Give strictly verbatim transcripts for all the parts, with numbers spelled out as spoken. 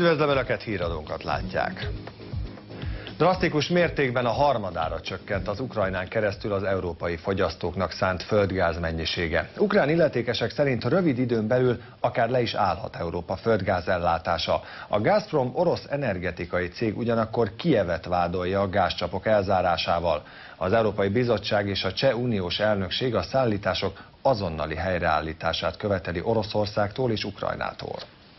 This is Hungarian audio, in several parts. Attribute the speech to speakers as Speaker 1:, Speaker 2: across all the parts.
Speaker 1: Üdvözlöm Önöket, híradónkat látják. Drasztikus mértékben a harmadára csökkent az Ukrajnán keresztül az európai fogyasztóknak szánt földgáz mennyisége. Ukrán illetékesek szerint rövid időn belül akár le is állhat Európa földgáz ellátása. A Gazprom orosz energetikai cég ugyanakkor Kijevet vádolja a gázcsapok elzárásával. Az Európai Bizottság és a Cseh Uniós Elnökség a szállítások azonnali helyreállítását követeli Oroszországtól és Ukrajnától.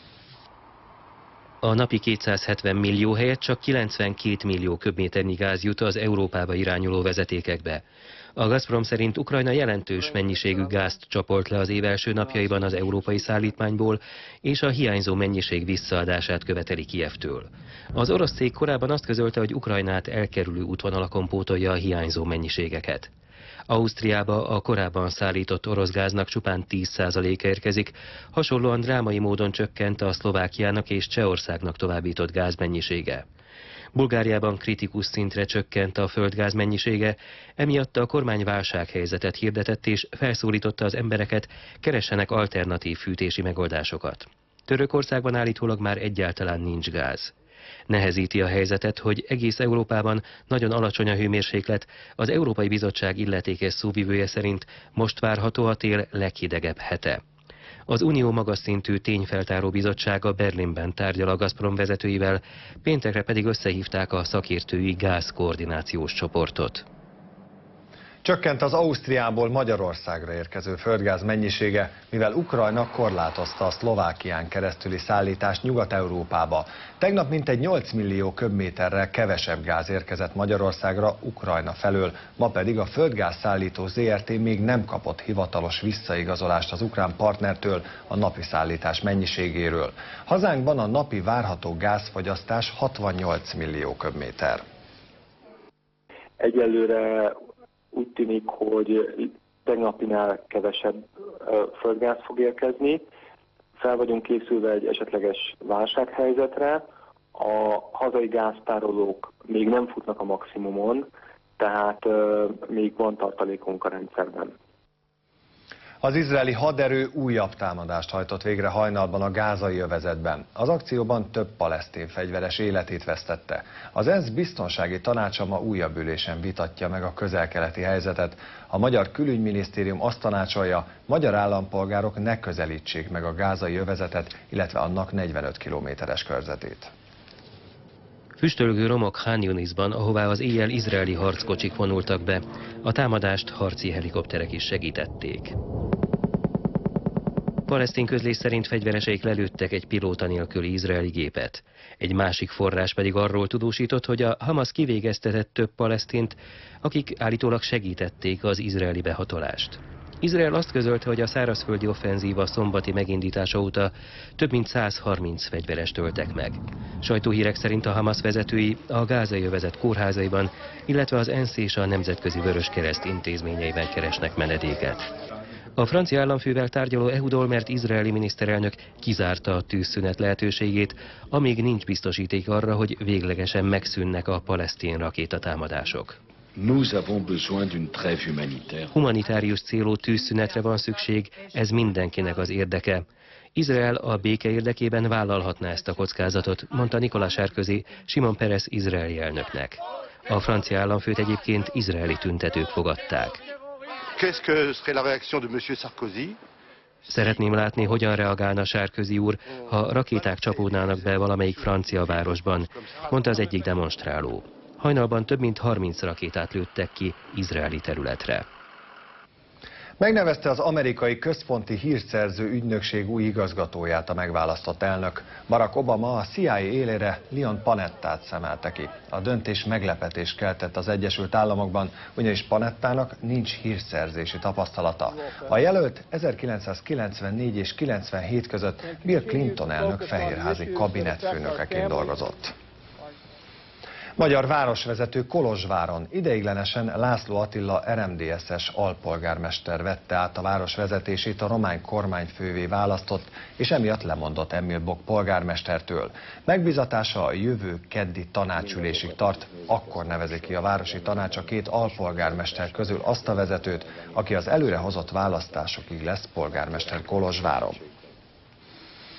Speaker 2: A napi kétszázhetven millió helyett csak kilencvenkét millió köbméternyi gáz jut az Európába irányuló vezetékekbe. A Gazprom szerint Ukrajna jelentős mennyiségű gázt csapolt le az év első napjaiban az európai szállítmányból, és a hiányzó mennyiség visszaadását követeli Kijevtől. Az orosz cég korábban azt közölte, hogy Ukrajnát elkerülő útvonalakon pótolja a hiányzó mennyiségeket. Ausztriába a korábban szállított orosz gáznak csupán tíz százaléka érkezik, hasonlóan drámai módon csökkent a Szlovákiának és Csehországnak továbbított gáz mennyisége. Bulgáriában kritikus szintre csökkent a földgáz mennyisége, emiatt a kormány válsághelyzetet hirdetett és felszólította az embereket, keressenek alternatív fűtési megoldásokat. Törökországban állítólag már egyáltalán nincs gáz. Nehezíti a helyzetet, hogy egész Európában nagyon alacsony a hőmérséklet, az Európai Bizottság illetékes szóvivője szerint most várható a tél leghidegebb hete. Az Unió magas szintű tényfeltáró bizottsága Berlinben tárgyal a Gazprom vezetőivel, péntekre pedig összehívták a szakértői gázkoordinációs csoportot.
Speaker 1: Csökkent az Ausztriából Magyarországra érkező földgáz mennyisége, mivel Ukrajna korlátozta a Szlovákián keresztüli szállítást Nyugat-Európába. Tegnap mintegy nyolc millió köbméterrel kevesebb gáz érkezett Magyarországra Ukrajna felől, ma pedig a Földgáz Szállító zé er té még nem kapott hivatalos visszaigazolást az ukrán partnertől a napi szállítás mennyiségéről. Hazánkban a napi várható gázfogyasztás hatvannyolc millió köbméter.
Speaker 3: Egyelőre úgy tűnik, hogy tegnapinál kevesebb földgáz fog érkezni. Fel vagyunk készülve egy esetleges válsághelyzetre. A hazai gáztárolók még nem futnak a maximumon, tehát még van tartalékunk a rendszerben.
Speaker 1: Az izraeli haderő újabb támadást hajtott végre hajnalban a gázai övezetben. Az akcióban több palesztin fegyveres életét vesztette. Az ENSZ biztonsági tanácsa ma újabb ülésen vitatja meg a közel-keleti helyzetet. A magyar külügyminisztérium azt tanácsolja, magyar állampolgárok ne közelítsék meg a gázai övezetet, illetve annak negyvenöt kilométeres körzetét.
Speaker 2: Füstölgő romok Khan Yunisban, ahová az éjjel izraeli harckocsik vonultak be. A támadást harci helikopterek is segítették. Palesztin közlés szerint fegyvereseik lelőttek egy pilóta nélküli izraeli gépet. Egy másik forrás pedig arról tudósított, hogy a Hamas kivégeztetett több palesztint, akik állítólag segítették az izraeli behatolást. Izrael azt közölte, hogy a szárazföldi offenzíva szombati megindítása óta több mint száz harminc fegyverest öltek meg. Sajtóhírek szerint a Hamas vezetői a gázai övezet kórházaiban, illetve az ENSZ és a Nemzetközi Vöröskereszt intézményeiben keresnek menedéket. A francia államfővel tárgyaló Ehud Olmert izraeli miniszterelnök kizárta a tűzszünet lehetőségét, amíg nincs biztosíték arra, hogy véglegesen megszűnnek a palesztin rakétatámadások.
Speaker 4: Nous avons besoin d'une trêve humanitaire.
Speaker 2: Humanitárius célú tűzszünetre van szükség, ez mindenkinek az érdeke. Izrael a béke érdekében vállalhatná ezt a kockázatot, mondta Nicolas Sarkozy Shimon Peres izraeli elnöknek. A francia államfőt egyébként izraeli tüntetők fogadták.
Speaker 5: Qu'est-ce que serait la réaction de monsieur Sarkozy?
Speaker 2: Szeretném látni, hogyan reagálna Sarkozy úr, ha rakéták csapódnának be valamelyik francia városban, mondta az egyik demonstráló. Hajnalban több mint harminc rakétát lőttek ki izraeli területre.
Speaker 1: Megnevezte az amerikai központi hírszerző ügynökség új igazgatóját a megválasztott elnök. Barack Obama a C I A élére Leon Panettát szemelte ki. A döntés meglepetést keltett az Egyesült Államokban, ugyanis Panettának nincs hírszerzési tapasztalata. A jelölt ezerkilencszázkilencvennégy és kilencvenhét között Bill Clinton elnök fehérházi kabinetfőnökeként dolgozott. Magyar városvezető Kolozsváron ideiglenesen László Attila er em dé es-es alpolgármester vette át a város vezetését a román kormányfővé választott, és emiatt lemondott Emil Bock polgármestertől. Megbízatása a jövő keddi tanácsülésig tart, akkor nevezi ki a városi tanács a két alpolgármester közül azt a vezetőt, aki az előrehozott választásokig lesz polgármester Kolozsváron.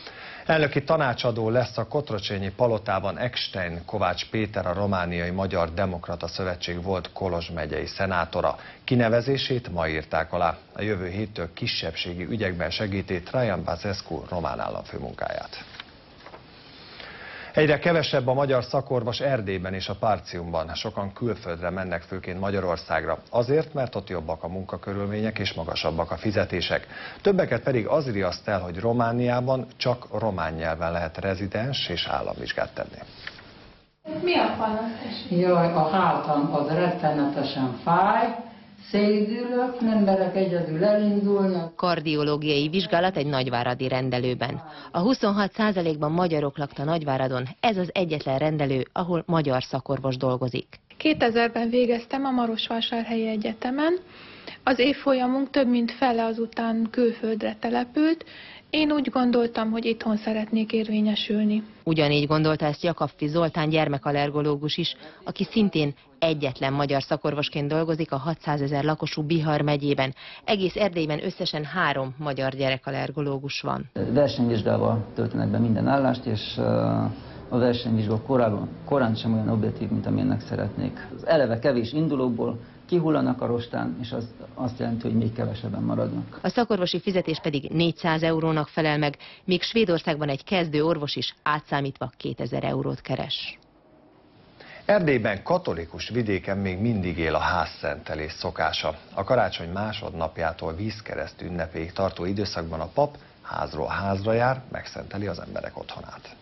Speaker 1: Elnöki tanácsadó lesz a Kotrocsényi palotában Eckstein Kovács Péter, a Romániai Magyar Demokrata Szövetség volt Kolozs megyei szenátora. Kinevezését ma írták alá. A jövő héttől kisebbségi ügyekben segíti Traian Băsescu román államfőmunkáját. Egyre kevesebb a magyar szakorvos Erdélyben és a Partiumban. Sokan külföldre mennek, főként Magyarországra. Azért, mert ott jobbak a munkakörülmények és magasabbak a fizetések. Többeket pedig az riaszt el, hogy Romániában csak román nyelven lehet rezidens és államvizsgát tenni.
Speaker 6: Mi a panasz?
Speaker 7: Jaj, a hátam az rettenetesen fáj. Szédülök, nem merek egyedül elindulni.
Speaker 8: Kardiológiai vizsgálat egy nagyváradi rendelőben. A huszonhat százalékban magyarok lakta Nagyváradon, ez az egyetlen rendelő, ahol magyar szakorvos dolgozik.
Speaker 6: kétezerben végeztem a Marosvásárhelyi Egyetemen. Az évfolyamunk több mint fele azután külföldre települt. Én úgy gondoltam, hogy itthon szeretnék érvényesülni.
Speaker 8: Ugyanígy gondolta ezt Jakabfi Zoltán gyermekallergológus is, aki szintén egyetlen magyar szakorvosként dolgozik a hatszázezer lakosú Bihar megyében. Egész Erdélyben összesen három magyar gyerekallergológus van.
Speaker 9: Versenyvizsgával töltenek be minden állást, és a versenyvizsga korán, korán sem olyan objektív, mint amilyennek szeretnék. Az eleve kevés indulókból kihullanak a rostán, és az azt jelenti, hogy még kevesebben maradnak.
Speaker 8: A szakorvosi fizetés pedig négyszáz eurónak felel meg, míg Svédországban egy kezdő orvos is átszámítva kétezer eurót keres.
Speaker 1: Erdélyben katolikus vidéken még mindig él a házszentelés szokása. A karácsony másodnapjától vízkereszt ünnepéig tartó időszakban a pap házról házra jár, megszenteli az emberek otthonát.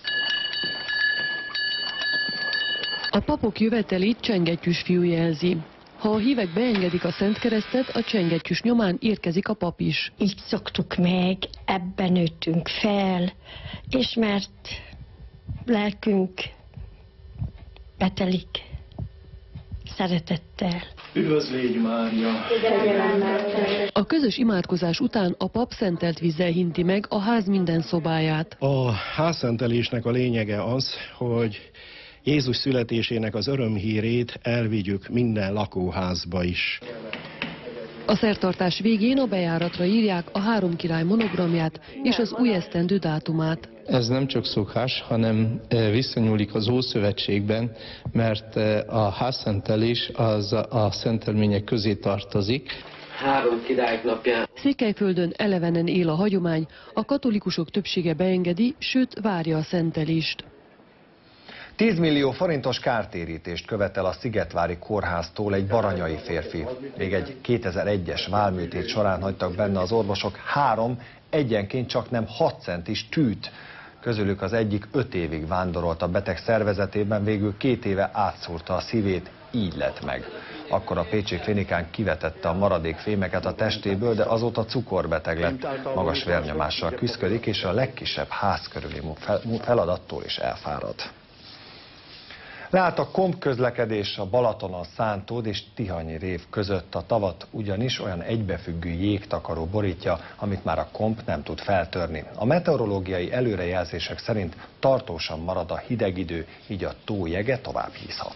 Speaker 10: A papok jövetelét csengettyűs fiú jelzi. Ha a hívek beengedik a Szent Keresztet, a csengettyűs nyomán érkezik a pap is.
Speaker 11: Így szoktuk meg, ebben nőttünk fel, és mert lelkünk betelik szeretettel.
Speaker 12: Üdvözlégy Mária!
Speaker 10: A közös imádkozás után a pap szentelt vízzel hinti meg a ház minden szobáját.
Speaker 12: A házszentelésnek a lényege az, hogy Jézus születésének az örömhírét elvigyük minden lakóházba is.
Speaker 10: A szertartás végén a bejáratra írják a három király monogramját és az új esztendő dátumát.
Speaker 13: Ez nem csak szokás, hanem viszonyulik az Ószövetségben, mert a házszentelés az a szentelmények közé tartozik.
Speaker 14: Három királyok napján.
Speaker 10: Székelyföldön elevenen él a hagyomány, a katolikusok többsége beengedi, sőt várja a szentelést.
Speaker 1: tíz millió forintos kártérítést követel a Szigetvári Kórháztól egy baranyai férfi. Még egy kétezer-egyes válműtét során hagytak benne az orvosok három, egyenként csak nem hat centis tűt. Közülük az egyik öt évig vándorolt a beteg szervezetében, végül két éve átszúrta a szívét, így lett meg. Akkor a pécsi klinikán kivetette a maradék fémeket a testéből, de azóta cukorbeteg lett, magas vérnyomással küszködik, és a legkisebb ház körüli feladattól is elfárad. Leállt a kompközlekedés a Balatonon Szántód és Tihanyi rév között. A tavat ugyanis olyan egybefüggő jégtakaró borítja, amit már a komp nem tud feltörni. A meteorológiai előrejelzések szerint tartósan marad a hideg idő, így a tó jege tovább hízhat.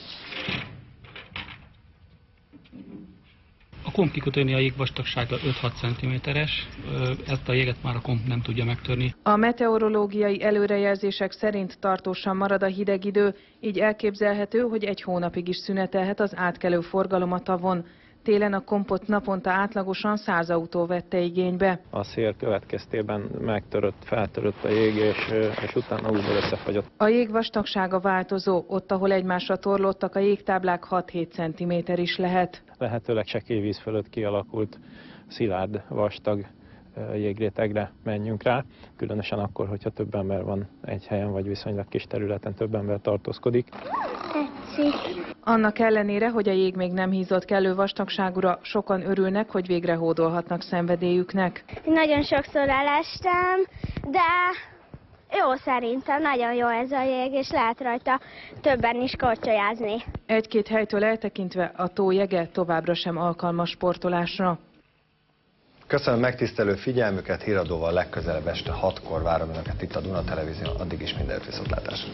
Speaker 15: A komp kikötőnél a jégvastagsága öt-hat centiméteres, ezt a jéget már a komp nem tudja megtörni.
Speaker 16: A meteorológiai előrejelzések szerint tartósan marad a hideg idő, így elképzelhető, hogy egy hónapig is szünetelhet az átkelő forgalom a tavon. Télen a kompot naponta átlagosan száz autó vette igénybe.
Speaker 17: A szél következtében megtörött, feltörött a jég, és, és utána újból összefagyott.
Speaker 16: A jég vastagsága változó, ott, ahol egymásra torlódtak a jégtáblák, hat-hét centiméter is lehet.
Speaker 17: Lehetőleg csekély víz fölött kialakult szilárd, vastag jégrétegre menjünk rá, különösen akkor, hogyha több ember van egy helyen, vagy viszonylag kis területen több ember tartózkodik.
Speaker 16: Annak ellenére, hogy a jég még nem hízott kellő vastagságúra, sokan örülnek, hogy végre hódolhatnak szenvedélyüknek.
Speaker 18: Nagyon sokszor elestem, de jó szerintem, nagyon jó ez a jég, és lehet rajta többen is korcsolyázni.
Speaker 16: Egy-két helytől eltekintve a tó jege továbbra sem alkalmas sportolásra.
Speaker 1: Köszönöm megtisztelő figyelmüket, híradóval legközelebb este hatkor várom önöket itt a Duna Televízió, addig is mindenütt viszontlátásra.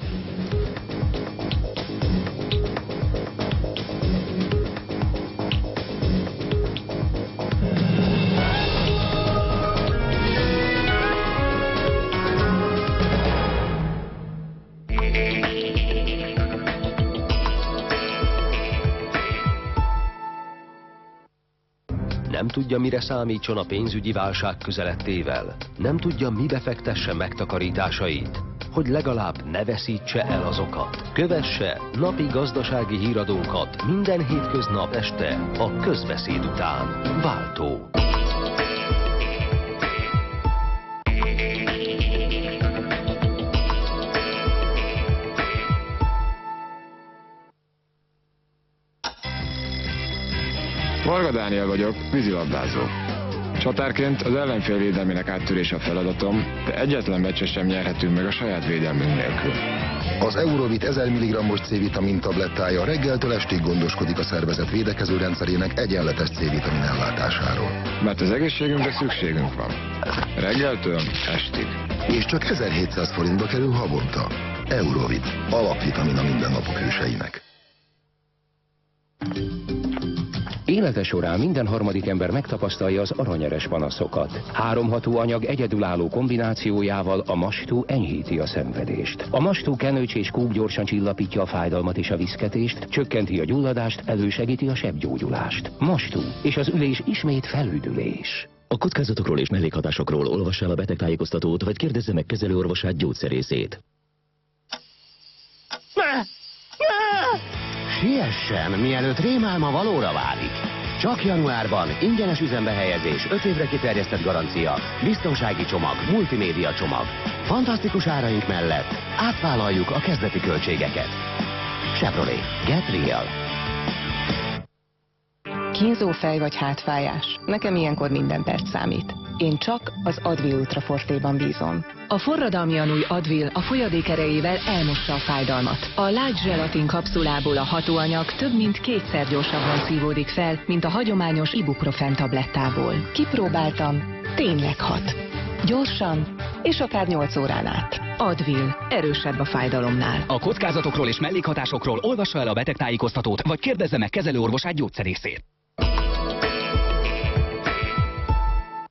Speaker 19: Nem tudja, mire számítson a pénzügyi válság közelettével. Nem tudja, mibe fektesse megtakarításait, hogy legalább ne veszítse el azokat. Kövesse napi gazdasági híradónkat minden hétköznap este a közbeszéd után. Váltó.
Speaker 20: Varga Dániel vagyok, vízilabdázó. Csatárként az ellenfél védelmének áttörése a feladatom, de egyetlen meccset sem nyerhetünk meg a saját védelmünk nélkül.
Speaker 21: Az Eurovit ezer milligrammos C-vitamin tablettája reggeltől estig gondoskodik a szervezet védekező rendszerének egyenletes C-vitamin ellátásáról.
Speaker 20: Mert az egészségünkre szükségünk van. Reggeltől estig.
Speaker 21: És csak ezerhétszáz forintba kerül havonta. Eurovit. Alapvitamin a mindennapok hőseinek.
Speaker 22: Élete során minden harmadik ember megtapasztalja az aranyeres panaszokat. Három hatóanyag egyedülálló kombinációjával a Mastú enyhíti a szenvedést. A Mastú kenőcs és kúk gyorsan csillapítja a fájdalmat és a viszketést, csökkenti a gyulladást, elősegíti a sebgyógyulást. Mastú, és az ülés ismét felüdülés.
Speaker 23: A kockázatokról és mellékhatásokról olvassa el a betegtájékoztatót, vagy kérdezze meg kezelőorvosát, gyógyszerészét.
Speaker 24: Siessen, mielőtt rémálma valóra válik. Csak januárban ingyenes üzembe helyezés, öt évre kiterjesztett garancia, biztonsági csomag, multimédia csomag. Fantasztikus áraink mellett átvállaljuk a kezdeti költségeket. Chevrolet. Get real.
Speaker 25: Kínzó fej vagy hátfájás. Nekem ilyenkor minden perc számít. Én csak az Advil Ultra Fortéban bízom.
Speaker 26: A forradalmian új Advil a folyadék erejével elmossa a fájdalmat. A Light Gelatin kapszulából a hatóanyag több mint kétszer gyorsabban szívódik fel, mint a hagyományos ibuprofen tablettából. Kipróbáltam, tényleg hat. Gyorsan, és akár nyolc órán át. Advil, erősebb a fájdalomnál.
Speaker 27: A kockázatokról és mellékhatásokról olvassa el a betegtájékoztatót, vagy kérdezze meg kezelőorvosát, gyógyszerészét.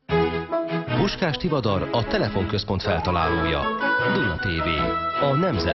Speaker 19: Puskás Tivadar a telefonközpont feltalálója. Duna té vé, a nemzet